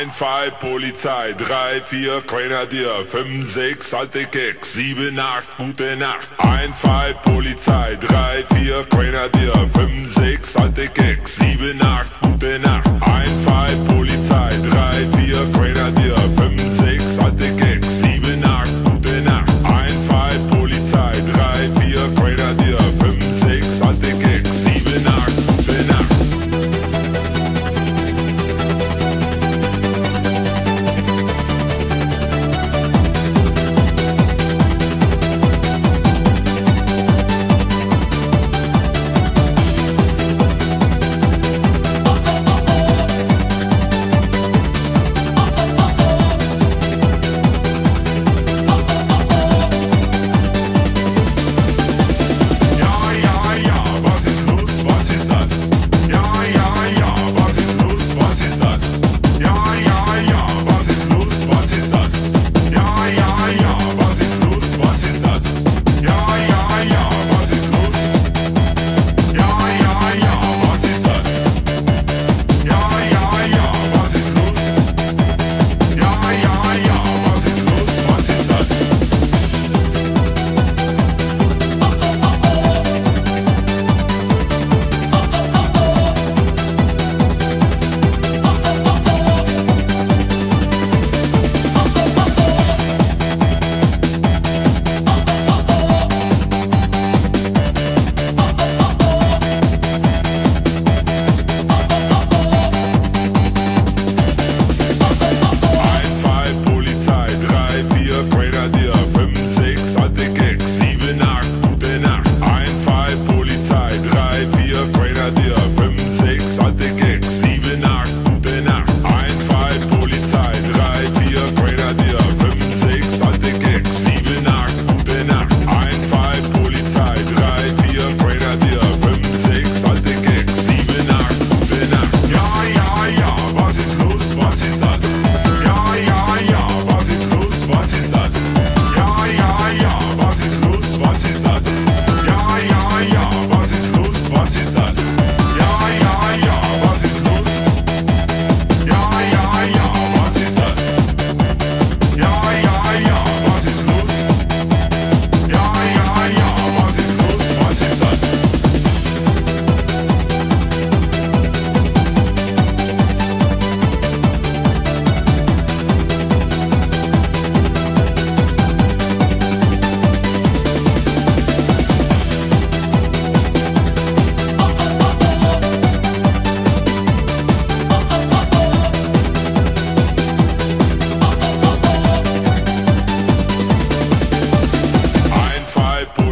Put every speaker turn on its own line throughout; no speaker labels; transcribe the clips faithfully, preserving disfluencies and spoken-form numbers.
eins, zwei, Polizei, drei, vier, Grenadier, fünf, sechs, alte Keks, sieben, acht, gute Nacht. eins, zwei, Polizei, drei, vier, Grenadier, fünf, sechs, alte Keks, sieben, acht, gute Nacht. eins, zwei, Polizei, drei, vier, Grenadier, fünf, sechs, alte Keks, sieben, acht, gute Nacht. eins, zwei, Polizei, drei, vier, Grenadier, fünf, sechs, alte Keks, sieben, acht, gute Nacht.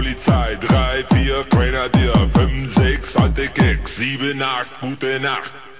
Grenadier, fünf, sechs, alte Keks, sieben, acht, gute Nacht.